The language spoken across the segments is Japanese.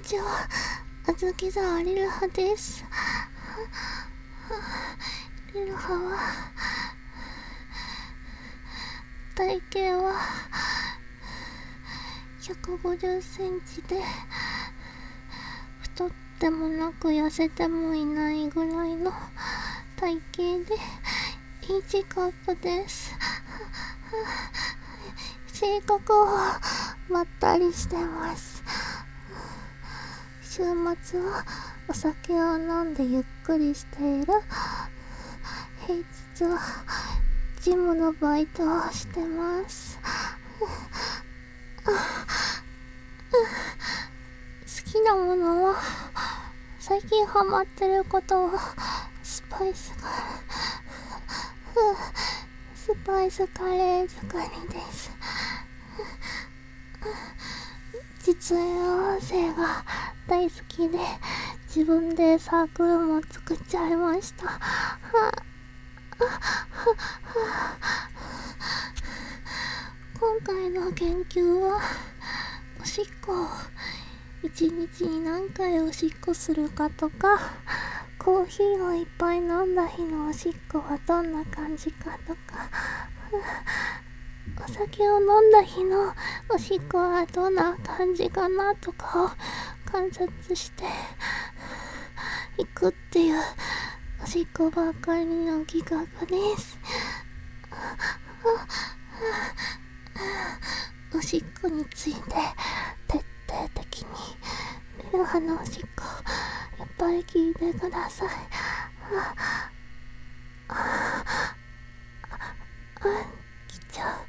ちは、あずき沢リルハです。リルハは、体型は150センチで、太ってもなく痩せてもいないぐらいの体型で、イージーカップです。性格はまったりしてます。週末はお酒を飲んでゆっくりしている。平日はジムのバイトをしてます。好きなものは最近ハマってることはスパイスカレー作りです。実演音声が大好きで自分でサークルも作っちゃいました。今回の研究はおしっこを1日に何回おしっこするかとか、コーヒーをいっぱい飲んだ日のおしっこはどんな感じかとか、お酒を飲んだ日のおしっこはどんな感じかなとかを観察していくっていうおしっこばっかりの企画です。おしっこについて徹底的にリルハのおしっこいっぱい聞いてください。来ちゃう。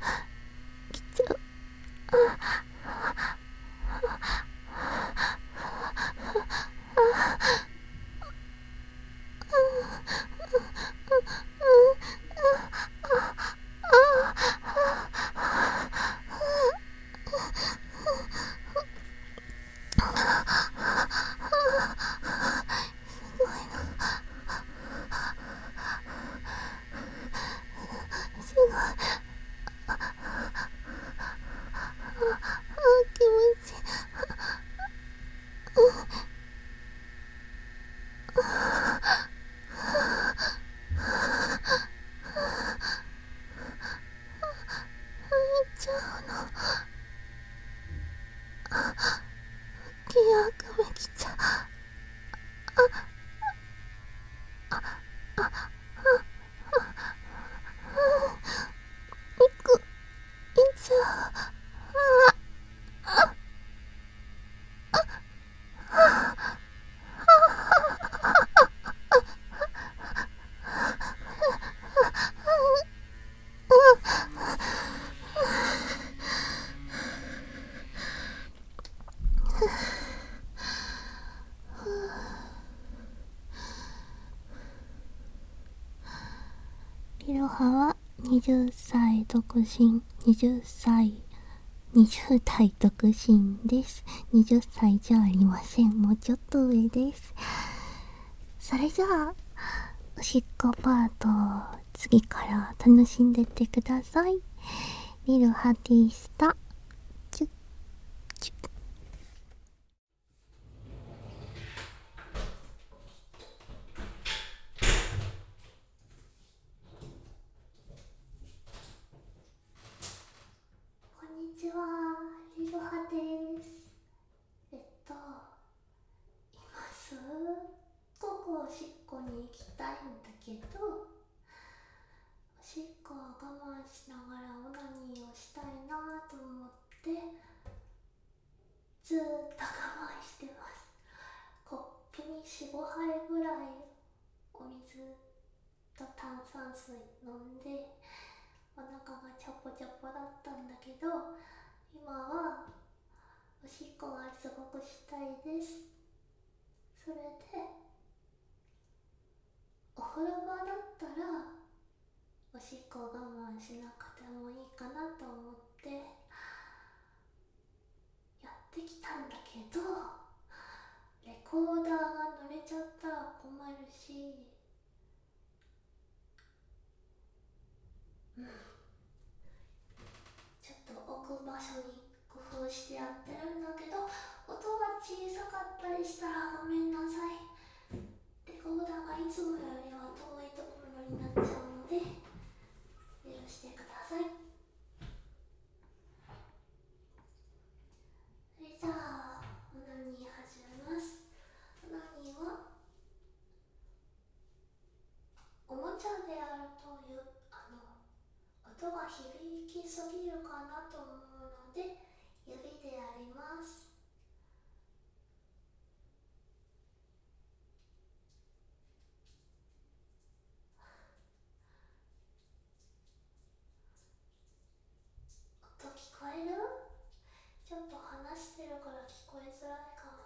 気持ちいい。ちゃうの。気あくびきちゃう。いく、いちゃう。リロハは20歳独身、20代独身です。20歳じゃありません。もうちょっと上です。それじゃあ、おしっこパートを次から楽しんでってください。リルハでした。チュッチュッ。こんにちは、リルハです。今すっごくおしっこに行きたいんだけど、おしっこを我慢しながらオナニーをしたいなと思ってずーっと我慢してます。コップに 4,5 杯ぐらいお水と炭酸水飲んでお腹がチャポチャポだったんだけど、今はおしっこがすごくしたいです。それでお風呂場だったらおしっこを我慢しなくてもいいかなと思ってやってきたんだけど、レコーダーが濡れちゃったら困るし、ちょっと置く場所に工夫してやってるんだけど、 音が小さかったりしたらごめんなさい。レコーダーがいつもよりは遠いところになっちゃうので許してください。それじゃあオナニー始めます。オナニーはおもちゃであるという音が響きすぎるかなと思うので指でやります。音聞こえる？ちょっと話してるから聞こえづらいかも。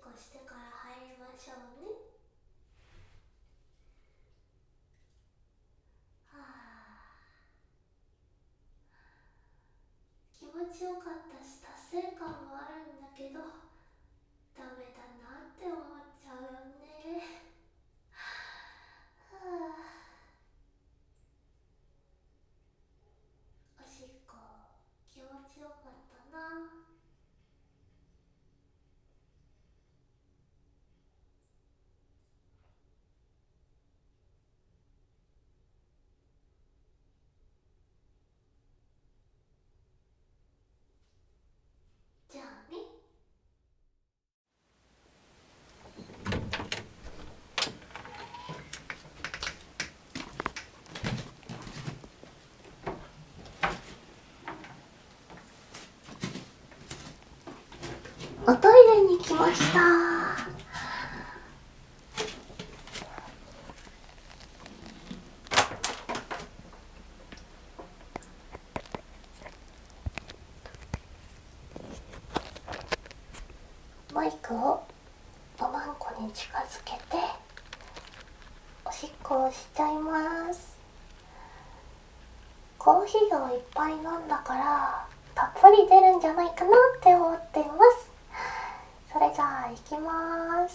こしてから入りましょうね。気持ちよかったし達成感もあるんだけど、ダメだなって思っちゃうよね。おしっこ気持ちよかったな。じゃあね。おトイレに来ました。マイクをおまんこに近づけておしっこをしちゃいます。コーヒーをいっぱい飲んだからたっぷり出るんじゃないかなって思っています。それじゃあ行きます。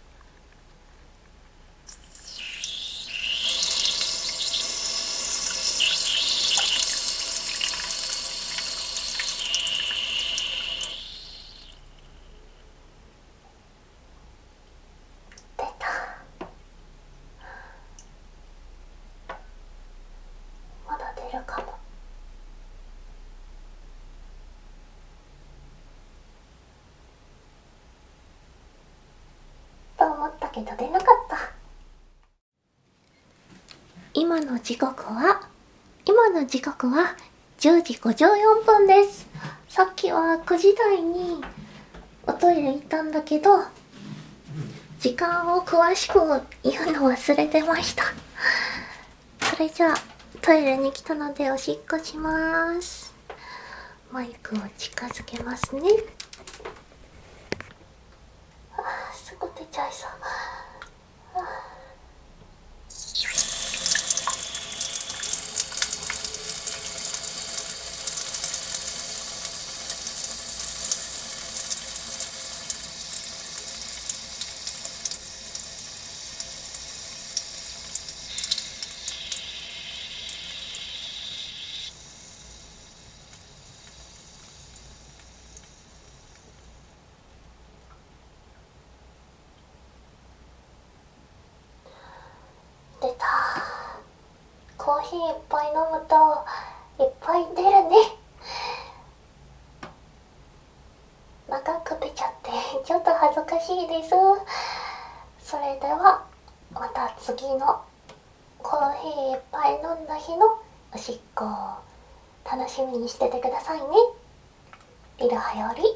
出た。まだ出るかも。と思ったけど出なかった。今の時刻は10時54分です。さっきは9時台におトイレ行ったんだけど、時間を詳しく言うの忘れてました。それじゃあトイレに来たのでおしっこします。マイクを近づけますね。すぐ出ちゃいそう。出た。コーヒーいっぱい飲むといっぱい出るね。長く出ちゃってちょっと恥ずかしいです。それではまた次のコーヒーいっぱい飲んだ日のおしっこを楽しみにしててくださいね。いろはより。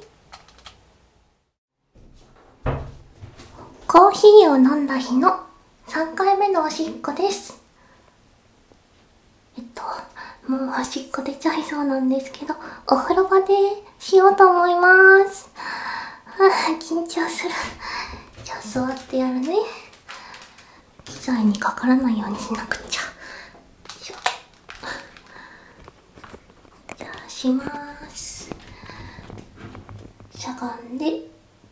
コーヒーを飲んだ日の3回目のおしっこです。もうおしっこ出ちゃいそうなんですけど、お風呂場でしようと思います。緊張する。じゃあ座ってやるね。機材にかからないようにしなくちゃ。じゃあします。しゃがんで。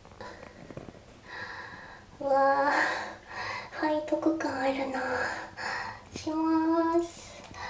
うわー、背徳感あるな。します。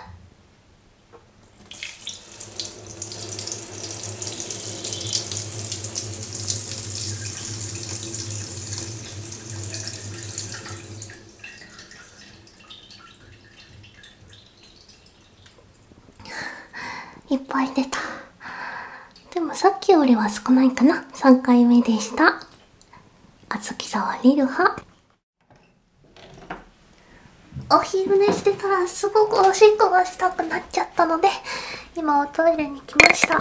いっぱい出た。でもさっきよりは少ないかな。3回目でした。あずき沢りるは。お昼寝してたらすごくおしっこがしたくなっちゃったので、今おトイレに来ました。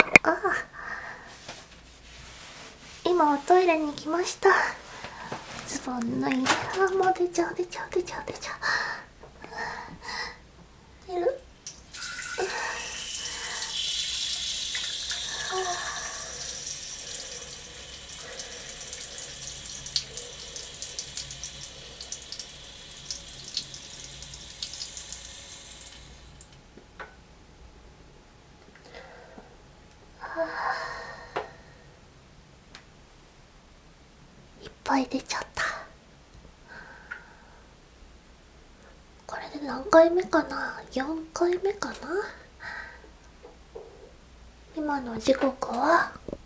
今おトイレに来ました。ズボン脱いで、もう出ちゃう。出る。 ぱい出ちゃった。これで何回目かな、4回目かな。今の時刻は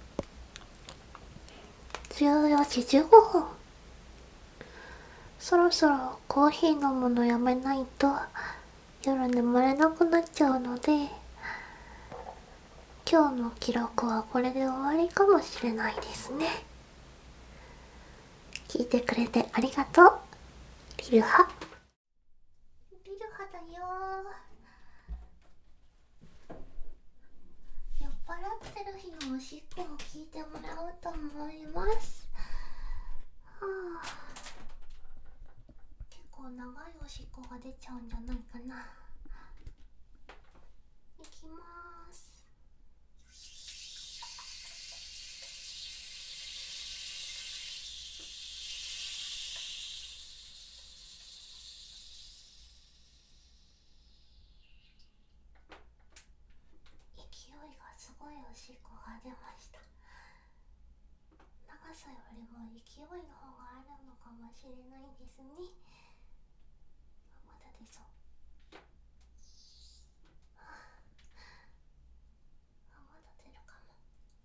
14時15分。そろそろコーヒー飲むのやめないと夜眠れなくなっちゃうので、今日の記録はこれで終わりかもしれないですね。聞いてくれてありがとう。リルハ。リルハだよ。酔っ払ってる日のおしっこを聞いてもらおうと思います。結構長いおしっこが出ちゃうんじゃないかな。いきます。勢いがすごいおしっこが出ました。長さよりも勢いの方があるのかもしれないですね。まだ出そう。まだ出るかも。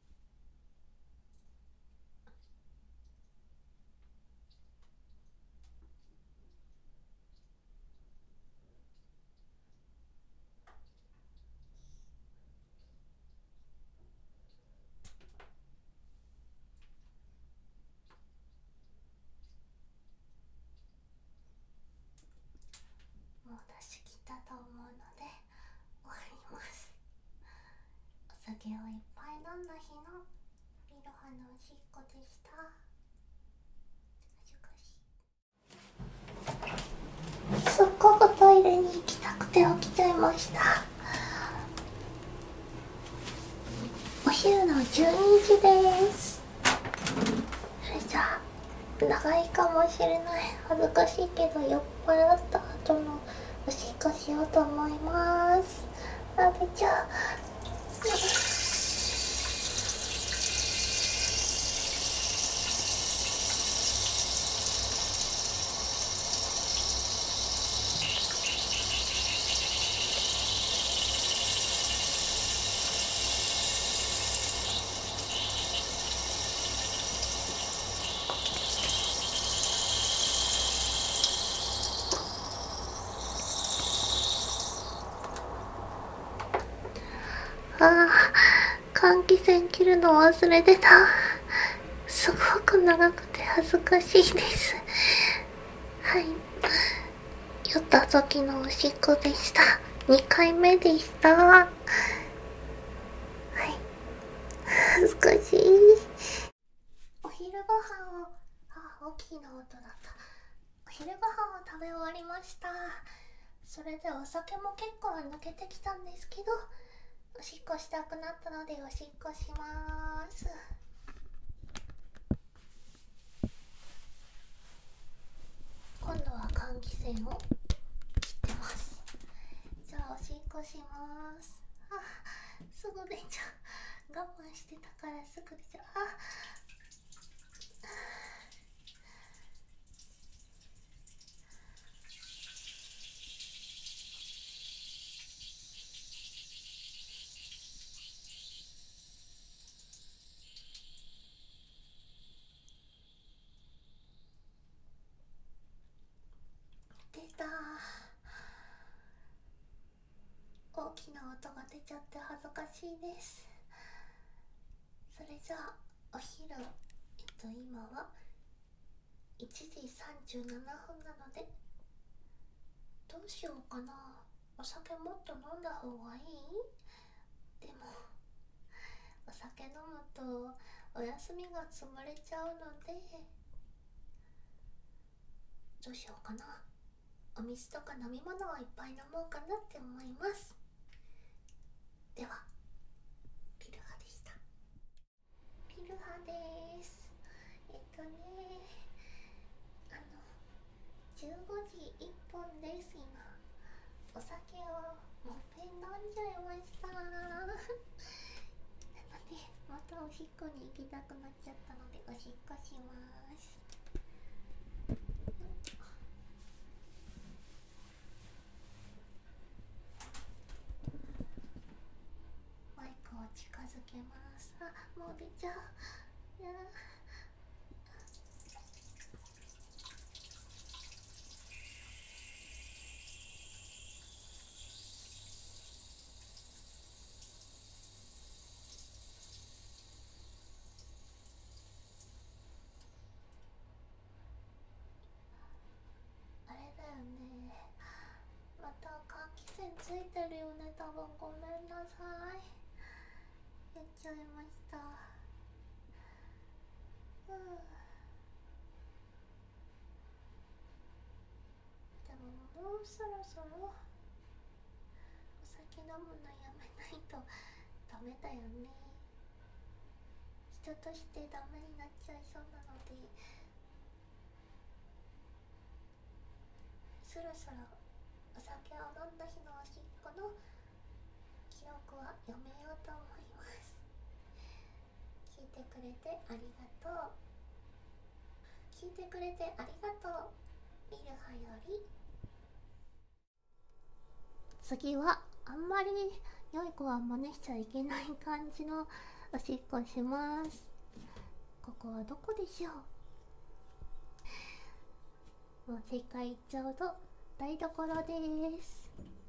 もう出し切ったと思うので終わります。お酒をいっぱい飲んだ日のリルハのおしっこでした。恥ずかしい。すっごくトイレに行きたくて起きちゃいました。お昼の12時です。それじゃあ長いかもしれない、恥ずかしいけど酔っ払った後のおしっこしようと思います。あげちゃう。換気扇切るの忘れてた。すごく長くて恥ずかしいです。はい、酔った時のおしっこでした。2回目でした。はい、恥ずかしい。お昼ご飯を、大きな音だった。お昼ご飯を食べ終わりました。それでお酒も結構抜けてきたんですけど、おしっこしたくなったのでおしっこします。今度は換気扇を切ってます。じゃあおしっこします。すぐ出ちゃう。我慢してたからすぐ出ちゃう。出た。大きな音が出ちゃって恥ずかしいです。それじゃあお昼、今は1時37分なので、どうしようかな。お酒もっと飲んだ方がいい？でもお酒飲むとお休みが潰れちゃうので、どうしようかな。お水とか飲み物をいっぱい飲もうかなって思います。では、リルハでした。リルハです。15時1分です。今お酒をもっぺん飲んじゃいましたなので、またおしっこに行きたくなっちゃったのでおしっこします。 けます。あ、もう出ちゃう。いやあれだよね、また換気扇ついてるよね、多分。ごめんなさい、やっちゃいました。うん。でももうそろそろお酒飲むのやめないとダメだよね。人としてダメになっちゃいそうなので、そろそろお酒を飲んだ日のおしっこの記録は読めようと思います。聞いてくれてありがとう。聞いてくれてありがとう。ミルハより。次はあんまり良い子は真似しちゃいけない感じのおしっこします。ここはどこでしょう。もう正解言っちゃうと台所です。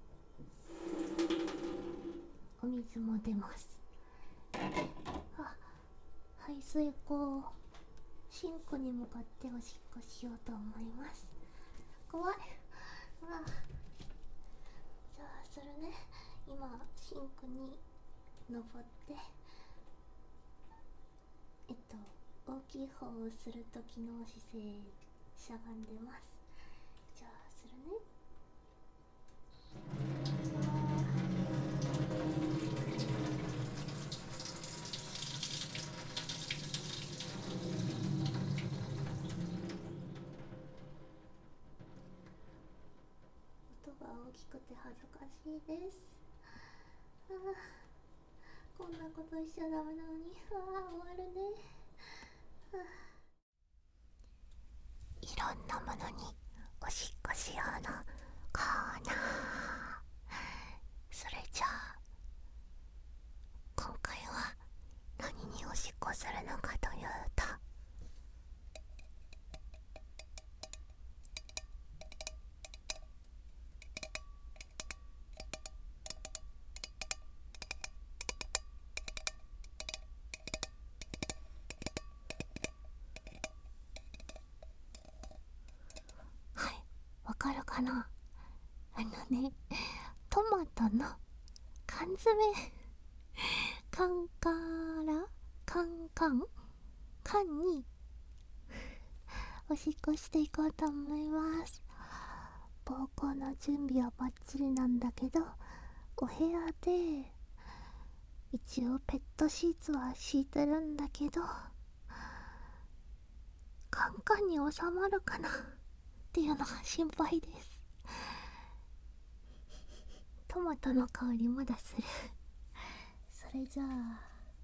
お水も出ます。あ、排水口、シンクに向かっておしっこしようと思います。怖い。じゃあするね。今シンクに登って大きい方をする時の姿勢しゃがんでます。じゃあするね。音が大きくて恥ずかしいです。こんなことしちゃダメなのに。終わるね。いろんなものにおしっこしようのコーナー。それじゃあ今回は何におしっこするのかというと、はい、わかるかな。トマトの缶詰、カンカラカンカン缶におしっこしていこうと思います。膀胱の準備はバッチリなんだけど、お部屋で一応ペットシーツは敷いてるんだけど、カンカンに収まるかなっていうのが心配です。トマトの香りまだする。それじゃあ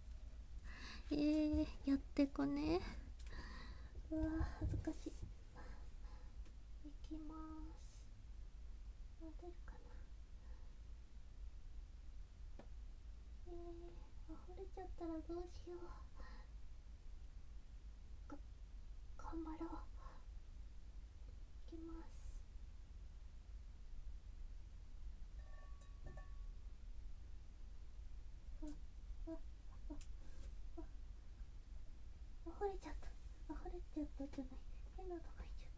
やってこね。恥ずかしい。いきます。出るかな。溢れちゃったらどうしよう。頑張ろう。いきます。溢れちゃった。溢れちゃったじゃない。変なとこ行っちゃった。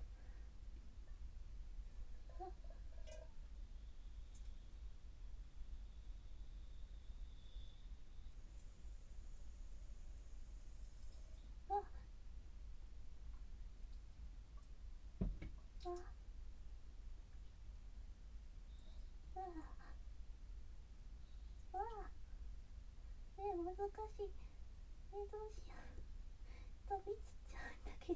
難しい。どうしよう。飛び散っちゃうんだけど。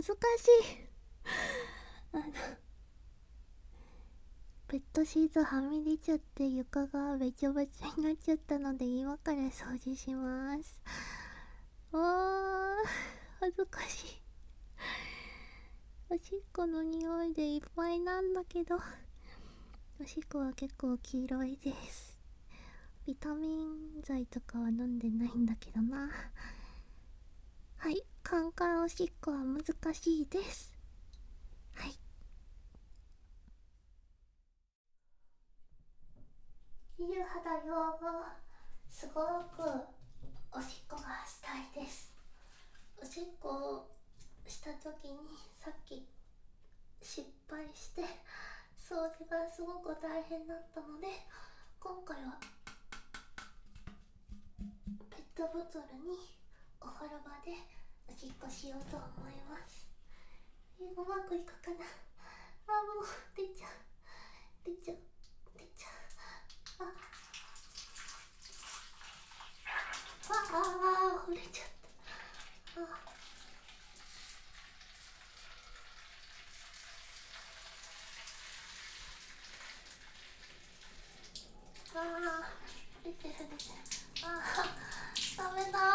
ずかしい。あのペットシートはみ出ちゃって床がべちゃべちゃになっちゃったので、今から掃除します。恥ずかしい。おしっこの匂いでいっぱいなんだけど、おしっこは結構黄色いです。ビタミン剤とかは飲んでないんだけどな。はい、カンカンおしっこは難しいです。はい。ゆうはだよ。すごくおしっこがしたいです。おしっこした時にさっき失敗して掃除がすごく大変だったので、今回はペットボトルにお風呂場でおしっこしようと思います。うまくいくかな。もう出ちゃう。触れちゃった。出てる。ダメだ。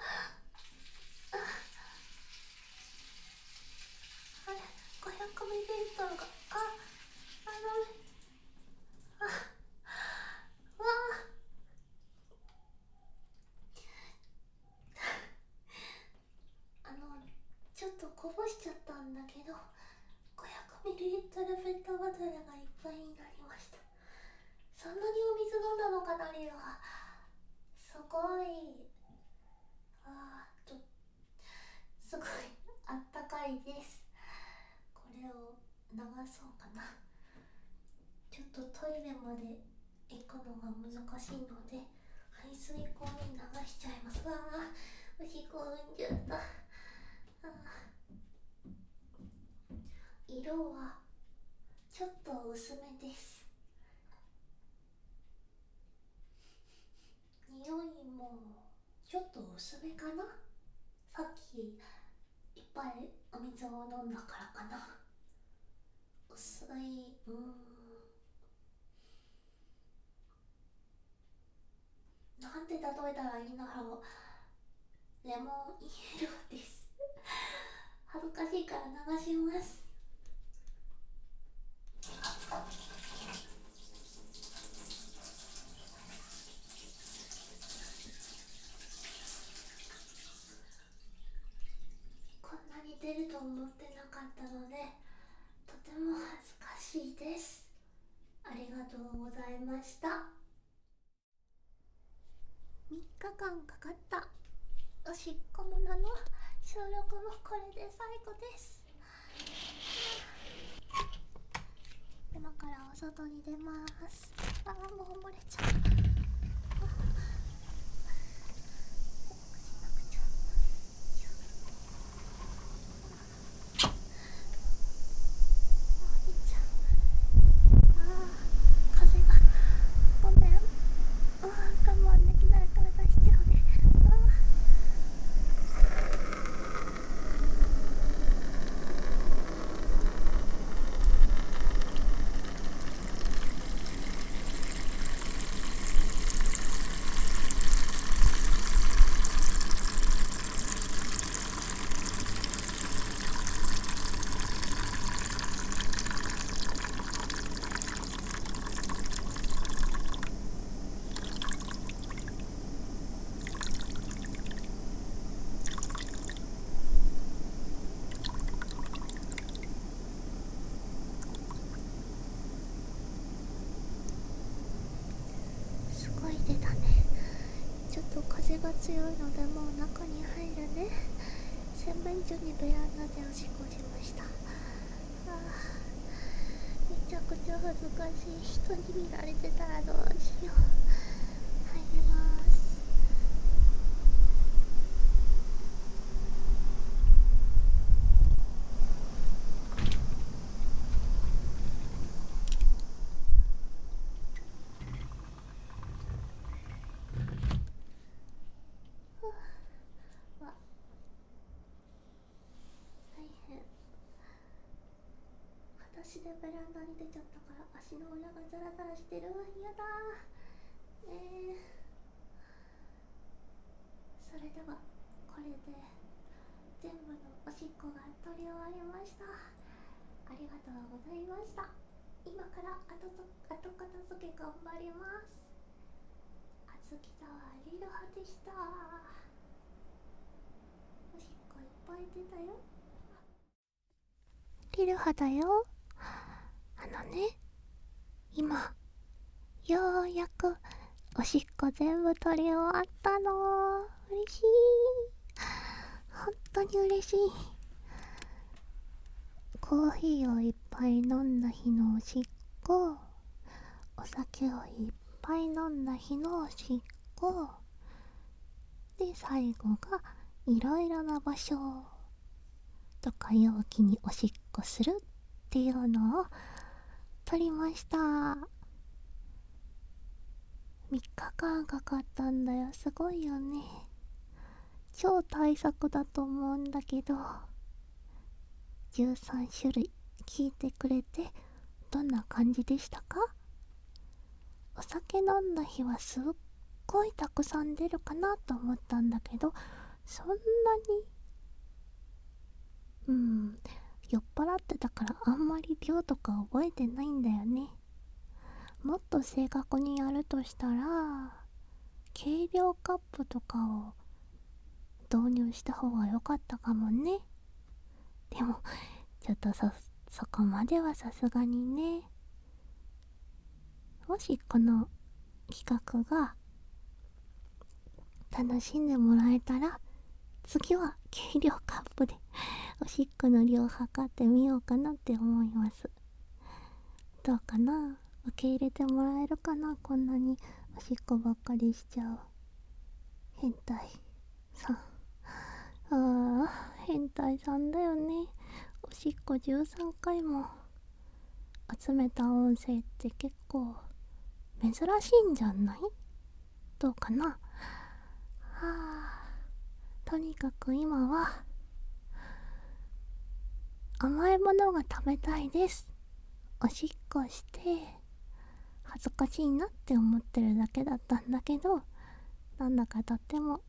あれ、500ミリリットルが、ダメ。ちょっとこぼしちゃったんだけど、500ミリリットルペットボトルがいっぱいになりました。そんなにお水飲んだのかな、リオは。すごい。すごいあったかいです。これを流そうかな。ちょっとトイレまで行くのが難しいので、排水口に流しちゃいます。おしっこ産んじゃった。色はちょっと薄めです。匂いもちょっと薄めかな。さっきいっぱいお水を飲んだからかな。薄い。なんて例えたらいいんだろう。レモンイエローです。恥ずかしいから流します。こんなに出ると思ってなかったので、とても恥ずかしいです。ありがとうございました。3日間かかったおしっこものの収録もこれで最後です。今からお外に出ます。もう漏れちゃう。風がごめん。我慢できないから出しちゃうね。すごい出たね。ちょっと風が強いのでもう中に入るね。洗面所にベランダでおしっこしました。めちゃくちゃ恥ずかしい。人に見られてたらどうしよう。入ります。大変。 足でベランダに出ちゃったから足の裏がザラザラしてる。やだー。それではこれで全部のおしっこが取り終わりました。ありがとうございました。今から後片付け頑張ります。あずき沢リルハでした。おしっこいっぱい出たよ。リルハだよ。今ようやくおしっこ全部取り終わったの。嬉しい。本当に嬉しい。コーヒーをいっぱい飲んだ日のおしっこ、お酒をいっぱい飲んだ日のおしっこで、最後がいろいろな場所とか容器におしっこするっていうのを撮りました。3日間かかったんだよ。すごいよね。超大作だと思うんだけど、13種類聞いてくれてどんな感じでしたか？お酒飲んだ日はすっごいたくさん出るかなと思ったんだけど、そんなに酔っ払ってたからあんまり量とか覚えてないんだよね。もっと正確にやるとしたら計量カップとかを導入した方が良かったかもね。でもちょっとそこまではさすがにね。もしこの企画が楽しんでもらえたら、次は計量カップでおしっこの量測ってみようかなって思います。どうかな？受け入れてもらえるかな？こんなにおしっこばっかりしちゃう変態さん。変態さんだよね。おしっこ13回も集めた音声って結構珍しいんじゃない？どうかな？とにかく今は甘いものが食べたいです。おしっこして恥ずかしいなって思ってるだけだったんだけど、なんだかとっても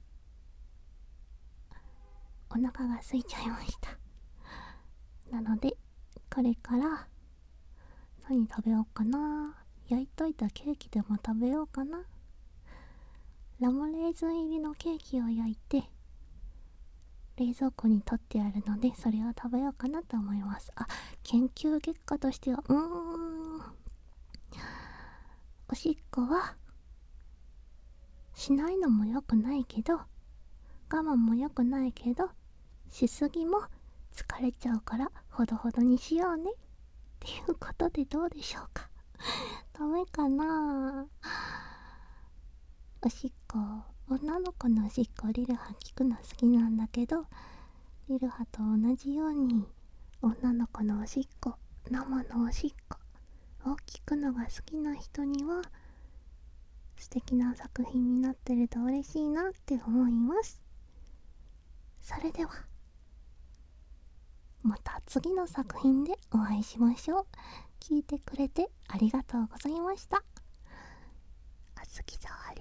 お腹が空いちゃいました。なのでこれから何食べようかな。焼いといたケーキでも食べようかな。ラムレーズン入りのケーキを焼いて冷蔵庫に取ってあるので、それを食べようかなと思います。研究結果としてはおしっこはしないのも良くないけど、我慢も良くないけど、しすぎも疲れちゃうからほどほどにしようねっていうことでどうでしょうか？ダメかな？おしっこ、女の子のおしっこリルハ聞くの好きなんだけど、リルハと同じように女の子のおしっこ、生のおしっこを聞くのが好きな人には素敵な作品になってると嬉しいなって思います。それではまた次の作品でお会いしましょう。聞いてくれてありがとうございました。あずき沢